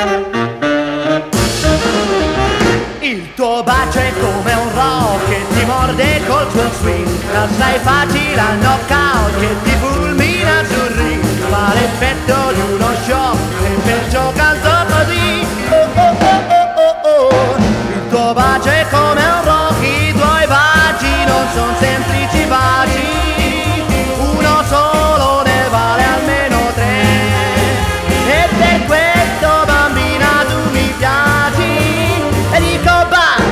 Il tuo bacio è come un rock che ti morde col tuo swing. Assai facile al knockout che ti fulmina sul ring. Fa l'effetto di uno shock e perciò canto così. Oh oh oh oh oh oh. Il tuo bacio è come un rock, i tuoi baci non sono semplici baci. Uno solo ne vale almeno tre. E per questo bambina tu mi piaci. E dico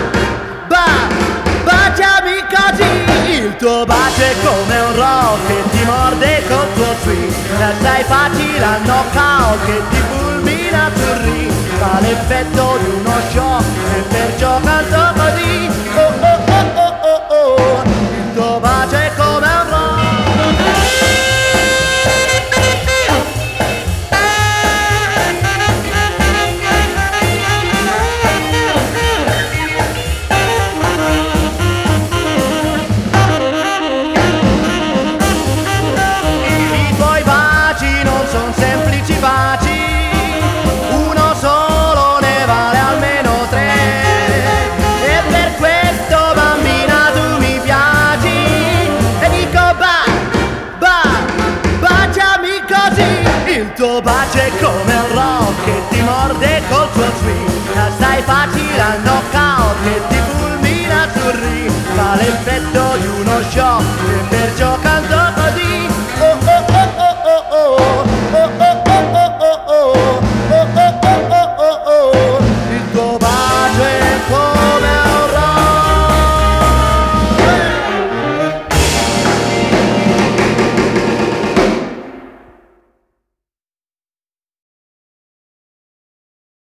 baciami così. Il tuo bacio è come un rock che ti morde col tuo swing. Assai facile al knockout che ti fulmina sul ring. Fa l'effetto di uno shock e perciò canto così. Oh oh oh oh oh oh. Il tuo bacio è come un rock. I tuoi baci non sono semplici baci. Uno solo ne vale almeno tre. E per questo bambina tu mi piaci. E dico baciami così. Il tuo bacio è come un rock che ti morde col tuo swing. Assai facile al knockout che ti fulmina sul ring. Fa l'effetto di uno shock.